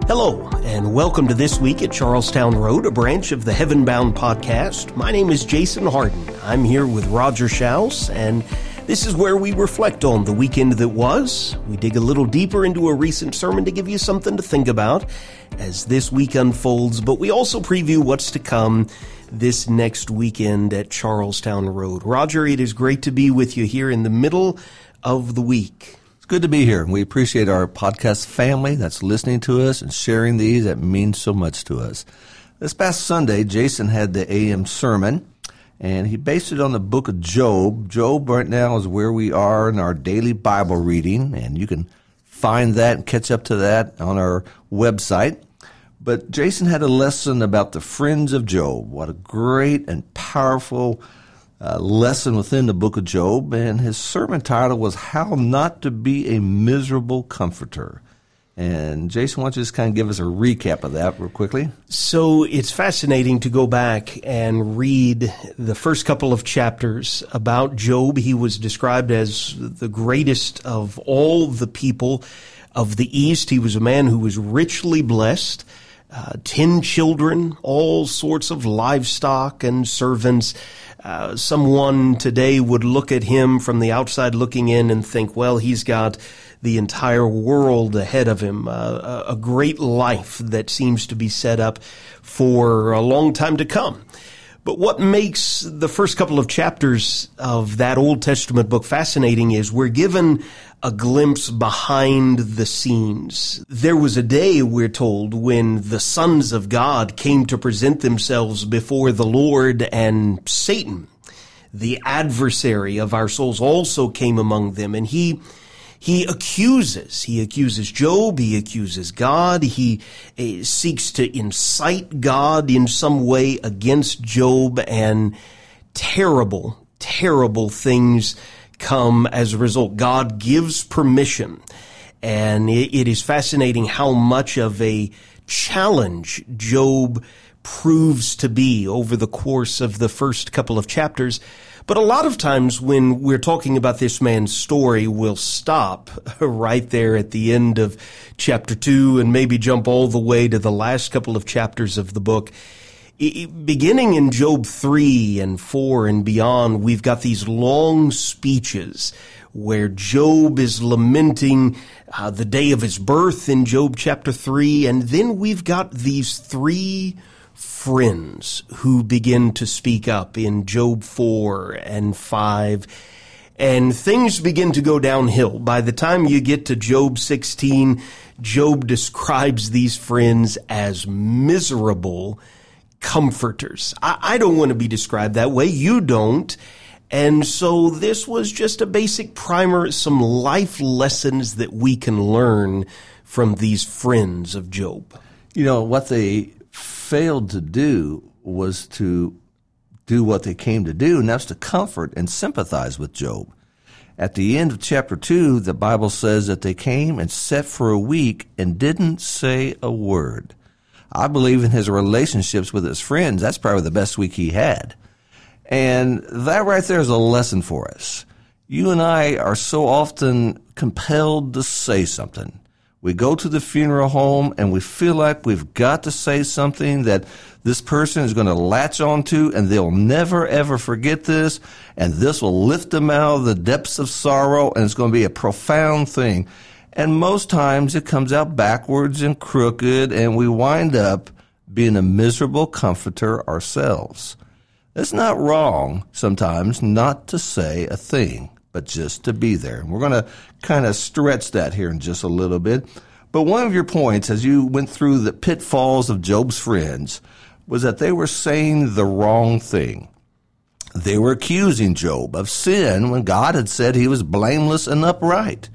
Hello, and welcome to This Week at Charlestown Road, a branch of the Heavenbound podcast. My name is Jason Harden. I'm here with Roger Schaus, and this is where we reflect on the weekend that was. We dig a little deeper into a recent sermon to give you something to think about as this week unfolds, but we also preview what's to come this next weekend at Charlestown Road. Roger, it is great to be with you here in the middle of the week. Good to be here. We appreciate our podcast family that's listening to us and sharing these. That means so much to us. This past Sunday, Jason had the AM sermon, and he based it on the book of Job. Job right now is where we are in our daily Bible reading, and you can find that and catch up to that on our website. But Jason had a lesson about the friends of Job. What a great and powerful lesson within the book of Job, and his sermon title was How Not to Be a Miserable Comforter. And Jason, why don't you just kind of give us a recap of that real quickly? So it's fascinating to go back and read the first couple of chapters about Job. He was described as the greatest of all the people of the East. He was a man who was richly blessed, 10 children, all sorts of livestock and servants. Someone today would look at him from the outside looking in and think, well, he's got the entire world ahead of him, a great life that seems to be set up for a long time to come. But what makes the first couple of chapters of that Old Testament book fascinating is we're given a glimpse behind the scenes. There was a day, we're told, when the sons of God came to present themselves before the Lord, and Satan, the adversary of our souls, also came among them, and he accuses Job, he accuses God, he seeks to incite God in some way against Job, and terrible things come as a result. God gives permission, and it is fascinating how much of a challenge Job proves to be over the course of the first couple of chapters. But a lot of times when we're talking about this man's story, we'll stop right there at the end of chapter 2 and maybe jump all the way to the last couple of chapters of the book. Beginning in Job 3 and 4 and beyond, we've got these long speeches where Job is lamenting the day of his birth in Job chapter 3, and then we've got these three friends who begin to speak up in Job 4 and 5, and things begin to go downhill. By the time you get to Job 16, Job describes these friends as miserable comforters. I don't want to be described that way. You don't. And so this was just a basic primer, some life lessons that we can learn from these friends of Job. You know, what they failed to do was to do what they came to do, and that's to comfort and sympathize with Job. At the end of chapter 2, the Bible says that they came and sat for a week and didn't say a word. I believe in his relationships with his friends, that's probably the best week he had. And that right there is a lesson for us. You and I are so often compelled to say something. We go to the funeral home and we feel like we've got to say something that this person is going to latch onto, and they'll never, ever forget this, and this will lift them out of the depths of sorrow, and it's going to be a profound thing. And most times it comes out backwards and crooked, and we wind up being a miserable comforter ourselves. It's not wrong sometimes not to say a thing, but just to be there. We're going to kind of stretch that here in just a little bit. But one of your points, as you went through the pitfalls of Job's friends, was that they were saying the wrong thing. They were accusing Job of sin when God had said he was blameless and upright.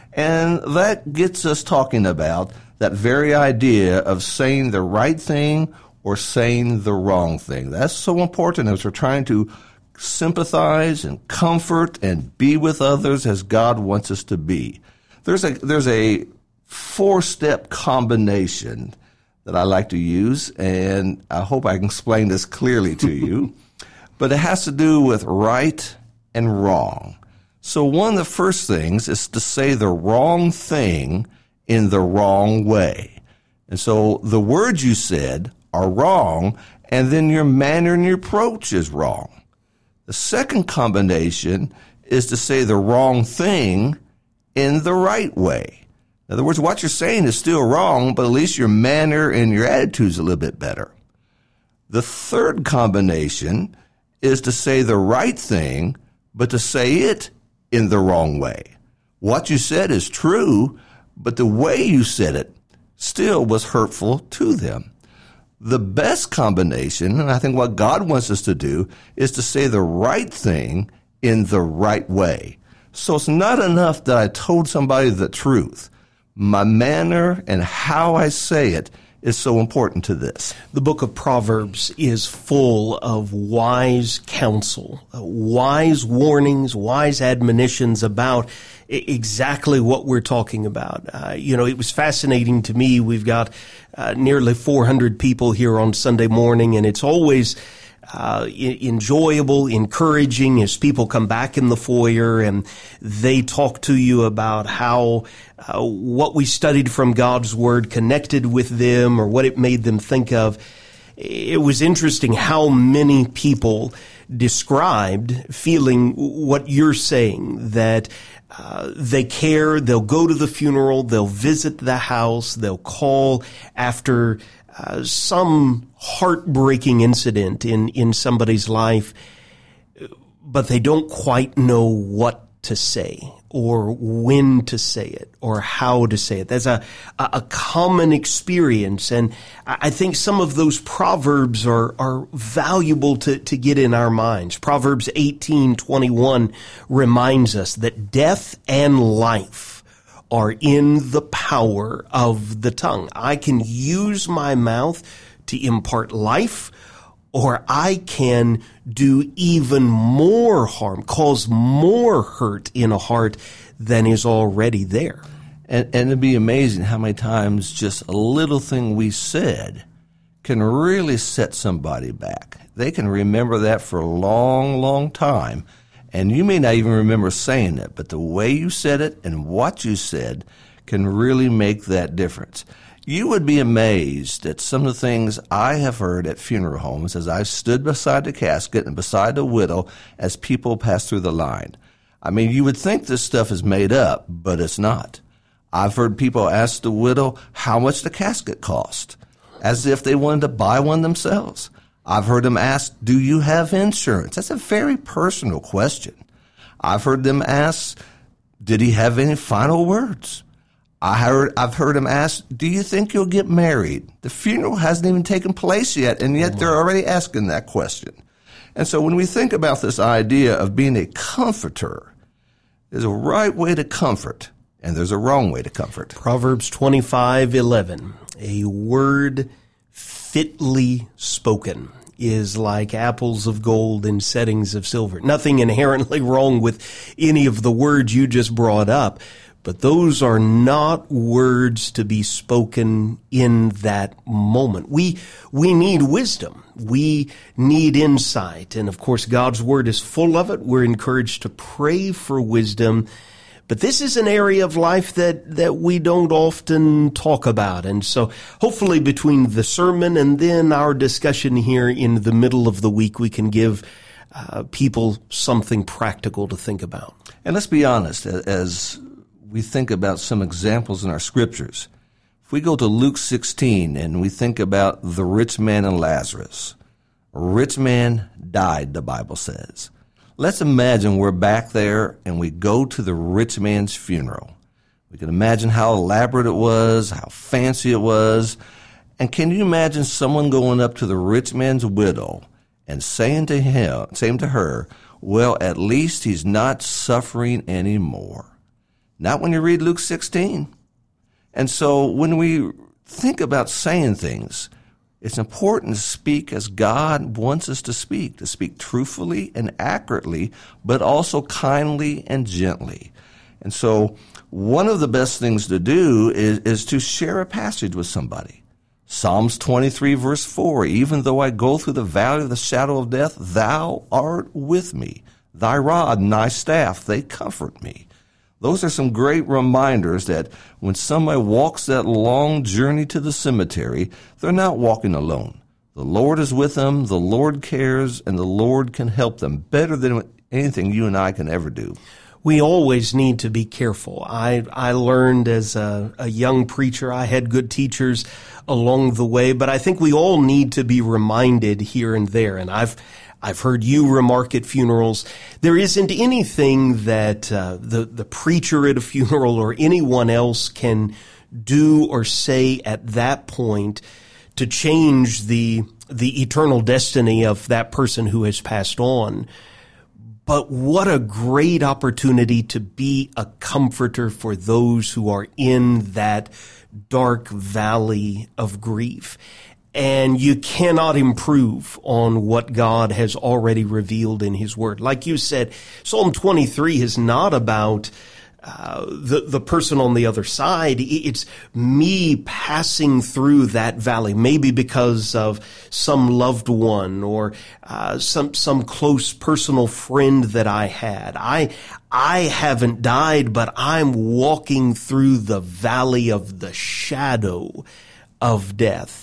And that gets us talking about that very idea of saying the right thing or saying the wrong thing. That's so important as we're trying to sympathize and comfort and be with others as God wants us to be. There's a four-step combination that I like to use, and I hope I can explain this clearly to you. But it has to do with right and wrong. So one of the first things is to say the wrong thing in the wrong way. And so the words you said are wrong, and then your manner and your approach is wrong. The second combination is to say the wrong thing in the right way. In other words, what you're saying is still wrong, but at least your manner and your attitude is a little bit better. The third combination is to say the right thing, but to say it in the wrong way. What you said is true, but the way you said it still was hurtful to them. The best combination, and I think what God wants us to do, is to say the right thing in the right way. So it's not enough that I told somebody the truth. My manner and how I say it is so important to this. The book of Proverbs is full of wise counsel, wise warnings, wise admonitions about exactly what we're talking about. It was fascinating to me. We've got nearly 400 people here on Sunday morning, and it's always enjoyable, encouraging as people come back in the foyer and they talk to you about how what we studied from God's Word connected with them or what it made them think of. It was interesting how many people described feeling what you're saying, that they care, they'll go to the funeral, they'll visit the house, they'll call after some heartbreaking incident in somebody's life, but they don't quite know what to say or when to say it or how to say it. That's a common experience, and I think some of those proverbs are valuable to get in our minds. Proverbs 18:21 reminds us that death and life are in the power of the tongue. I can use my mouth to impart life, or I can do even more harm, cause more hurt in a heart than is already there. And it'd be amazing how many times just a little thing we said can really set somebody back. They can remember that for a long, long time. And you may not even remember saying it, but the way you said it and what you said can really make that difference. You would be amazed at some of the things I have heard at funeral homes as I've stood beside the casket and beside the widow as people pass through the line. I mean, you would think this stuff is made up, but it's not. I've heard people ask the widow how much the casket cost, as if they wanted to buy one themselves. I've heard them ask, do you have insurance? That's a very personal question. I've heard them ask, did he have any final words? I've heard them ask, do you think you'll get married? The funeral hasn't even taken place yet, and yet they're already asking that question. And so when we think about this idea of being a comforter, there's a right way to comfort, and there's a wrong way to comfort. Proverbs 25:11, a word fitly spoken is like apples of gold in settings of silver. Nothing inherently wrong with any of the words you just brought up, but those are not words to be spoken in that moment. We need wisdom. We need insight. And of course, God's Word is full of it. We're encouraged to pray for wisdom. But this is an area of life that we don't often talk about. And so hopefully between the sermon and then our discussion here in the middle of the week, we can give people something practical to think about. And let's be honest, as we think about some examples in our scriptures, if we go to Luke 16 and we think about the rich man and Lazarus, a rich man died, the Bible says. Let's imagine we're back there and we go to the rich man's funeral. We can imagine how elaborate it was, how fancy it was. And can you imagine someone going up to the rich man's widow and saying to her, well, at least he's not suffering anymore? Not when you read Luke 16. And so when we think about saying things, it's important to speak as God wants us to speak truthfully and accurately, but also kindly and gently. And so one of the best things to do is to share a passage with somebody. Psalms 23 verse 4, even though I go through the valley of the shadow of death, thou art with me. Thy rod and thy staff, they comfort me. Those are some great reminders that when somebody walks that long journey to the cemetery, they're not walking alone. The Lord is with them, the Lord cares, and the Lord can help them better than anything you and I can ever do. We always need to be careful. I learned as a young preacher, I had good teachers along the way, but I think we all need to be reminded here and there. And I've heard you remark at funerals, there isn't anything that the preacher at a funeral or anyone else can do or say at that point to change the eternal destiny of that person who has passed on. But what a great opportunity to be a comforter for those who are in that dark valley of grief. And you cannot improve on what God has already revealed in His Word. Like you said, Psalm 23 is not about the person on the other side. It's me passing through that valley, maybe because of some loved one or some close personal friend that I had. I haven't died, but I'm walking through the valley of the shadow of death.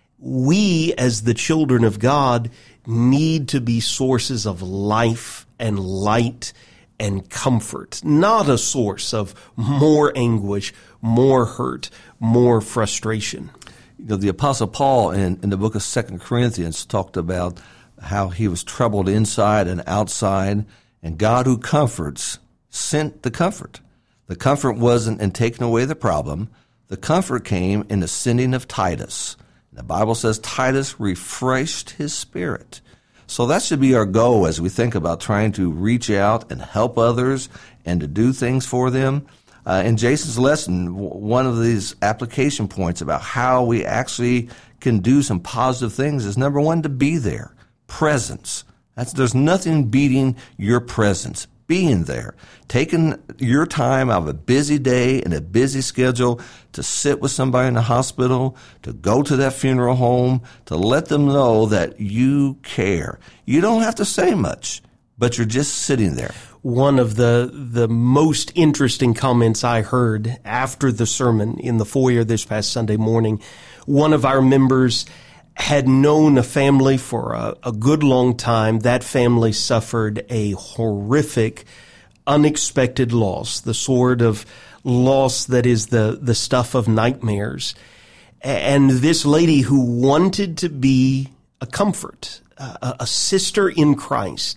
We, as the children of God, need to be sources of life and light and comfort, not a source of more anguish, more hurt, more frustration. You know, the Apostle Paul in the book of 2 Corinthians talked about how he was troubled inside and outside, and God who comforts sent the comfort. The comfort wasn't in taking away the problem. The comfort came in the sending of Titus. The Bible says Titus refreshed his spirit. So that should be our goal as we think about trying to reach out and help others and to do things for them. In Jason's lesson, one of these application points about how we actually can do some positive things is, number one, to be there. Presence. There's nothing beating your presence. Being there, taking your time out of a busy day and a busy schedule to sit with somebody in the hospital, to go to that funeral home, to let them know that you care. You don't have to say much, but you're just sitting there. One of the most interesting comments I heard after the sermon in the foyer this past Sunday morning, one of our members had known a family for a good long time. That family suffered a horrific, unexpected loss, the sort of loss that is the stuff of nightmares. And this lady who wanted to be a comfort, a sister in Christ,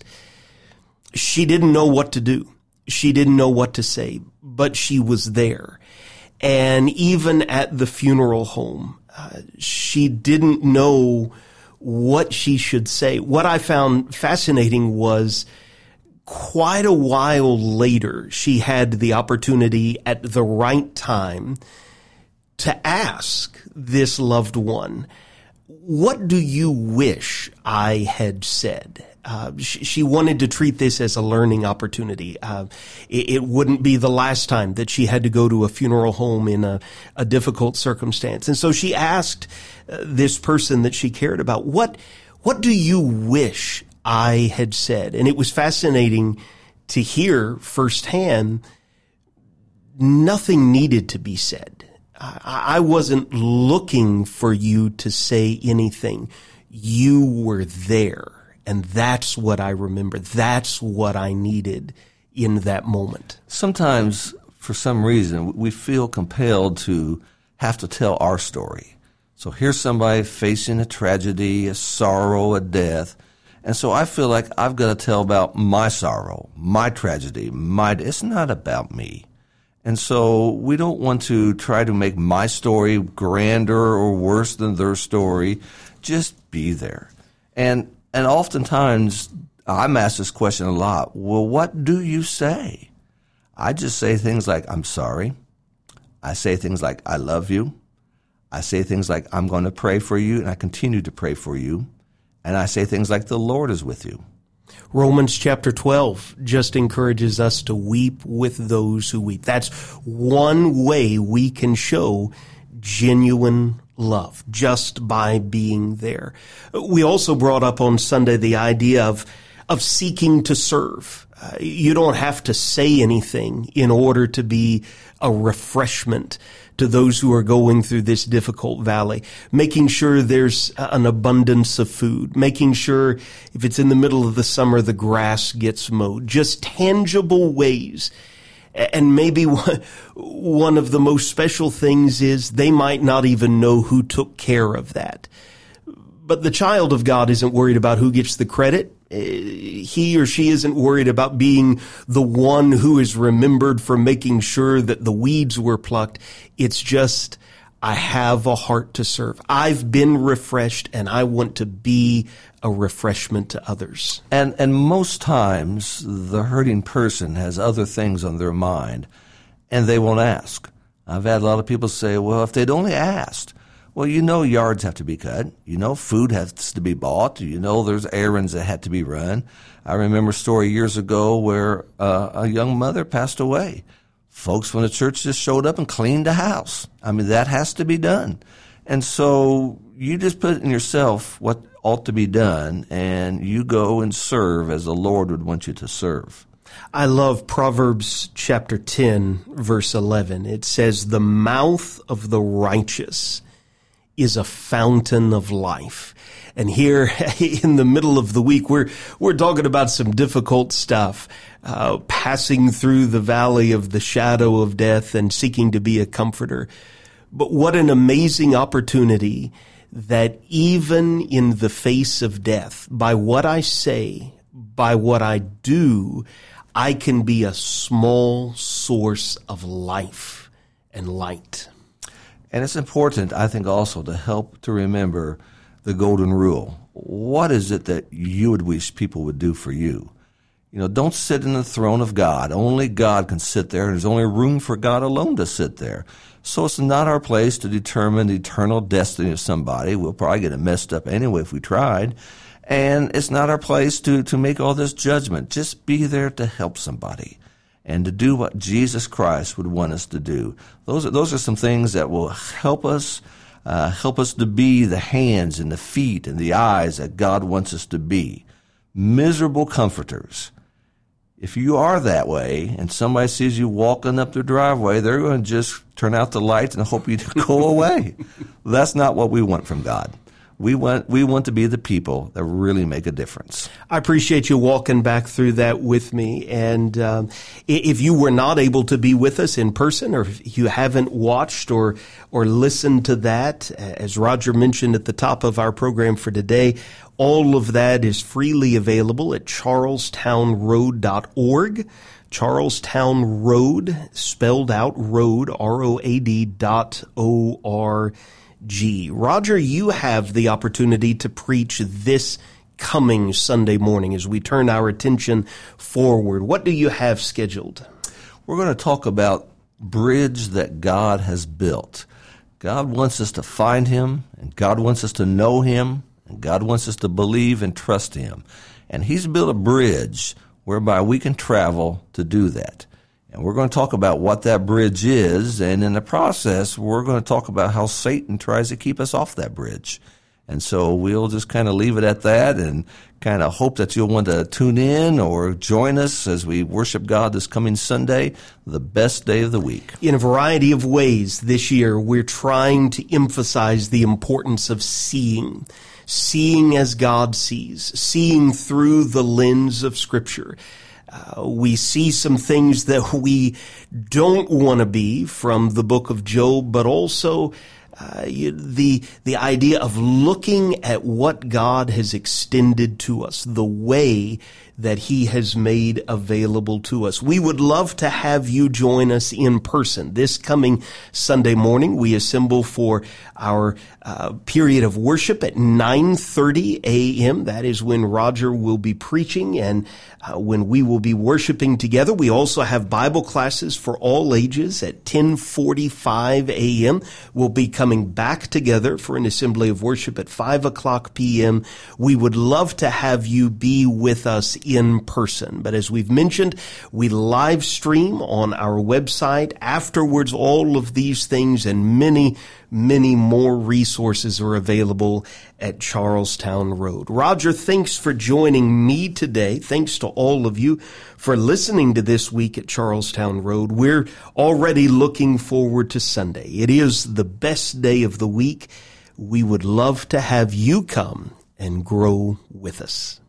she didn't know what to do. She didn't know what to say, but she was there. And even at the funeral home, she didn't know what she should say. What I found fascinating was quite a while later, she had the opportunity at the right time to ask this loved one, what do you wish I had said? She wanted to treat this as a learning opportunity. It wouldn't be the last time that she had to go to a funeral home in a difficult circumstance. And so she asked this person that she cared about, what do you wish I had said? And it was fascinating to hear firsthand, nothing needed to be said. I wasn't looking for you to say anything. You were there. And that's what I remember. That's what I needed in that moment. Sometimes, for some reason, we feel compelled to have to tell our story. So here's somebody facing a tragedy, a sorrow, a death. And so I feel like I've got to tell about my sorrow, my tragedy, it's not about me. And so we don't want to try to make my story grander or worse than their story. Just be there. And oftentimes, I'm asked this question a lot. Well, what do you say? I just say things like, I'm sorry. I say things like, I love you. I say things like, I'm going to pray for you, and I continue to pray for you. And I say things like, the Lord is with you. Romans chapter 12 just encourages us to weep with those who weep. That's one way we can show genuine love, just by being there. We also brought up on Sunday the idea of seeking to serve. You don't have to say anything in order to be a refreshment to those who are going through this difficult valley. Making sure there's an abundance of food. Making sure if it's in the middle of the summer, the grass gets mowed. Just tangible ways. And maybe one of the most special things is they might not even know who took care of that. But the child of God isn't worried about who gets the credit. He or she isn't worried about being the one who is remembered for making sure that the weeds were plucked. It's just, I have a heart to serve. I've been refreshed and I want to be a refreshment to others. And most times the hurting person has other things on their mind and they won't ask. I've had a lot of people say, well, if they'd only asked. Well, yards have to be cut. Food has to be bought. There's errands that had to be run. I remember a story years ago where a young mother passed away. Folks from the church just showed up and cleaned the house. That has to be done. And so you just put in yourself what ought to be done, and you go and serve as the Lord would want you to serve. I love Proverbs chapter 10, verse 11. It says, the mouth of the righteous is a fountain of life. And here in the middle of the week, we're talking about some difficult stuff, passing through the valley of the shadow of death and seeking to be a comforter. But what an amazing opportunity that even in the face of death, by what I say, by what I do, I can be a small source of life and light. And it's important, I think, also to help to remember the golden rule. What is it that you would wish people would do for you? Don't sit in the throne of God. Only God can sit there, and there's only room for God alone to sit there. So it's not our place to determine the eternal destiny of somebody. We'll probably get it messed up anyway if we tried. And it's not our place to make all this judgment. Just be there to help somebody and to do what Jesus Christ would want us to do. Those are some things that will help us to be the hands and the feet and the eyes that God wants us to be. Miserable comforters. If you are that way and somebody sees you walking up their driveway, they're going to just turn out the lights and hope you go away. That's not what we want from God. We want to be the people that really make a difference. I appreciate you walking back through that with me. And if you were not able to be with us in person, or if you haven't watched or listened to that, as Roger mentioned at the top of our program for today, all of that is freely available at charlestownroad.org. Charlestown Road, spelled out road, ROAD.org. Roger, you have the opportunity to preach this coming Sunday morning as we turn our attention forward. What do you have scheduled? We're going to talk about bridge that God has built. God wants us to find Him, and God wants us to know Him, and God wants us to believe and trust Him. And He's built a bridge whereby we can travel to do that. And we're going to talk about what that bridge is, and in the process, we're going to talk about how Satan tries to keep us off that bridge. And so we'll just kind of leave it at that and kind of hope that you'll want to tune in or join us as we worship God this coming Sunday, the best day of the week. In a variety of ways this year, we're trying to emphasize the importance of seeing as God sees, seeing through the lens of Scripture. We see some things that we don't want to be from the book of Job, but also the idea of looking at what God has extended to us, the way that He has made available to us. We would love to have you join us in person. This coming Sunday morning, we assemble for our period of worship at 9:30 a.m. That is when Roger will be preaching and when we will be worshiping together. We also have Bible classes for all ages at 10:45 a.m. We'll be coming back together for an assembly of worship at 5 o'clock p.m. We would love to have you be with us in person. But as we've mentioned, we live stream on our website. Afterwards, all of these things and many, many more resources are available at Charlestown Road. Roger, thanks for joining me today. Thanks to all of you for listening to This Week at Charlestown Road. We're already looking forward to Sunday. It is the best day of the week. We would love to have you come and grow with us.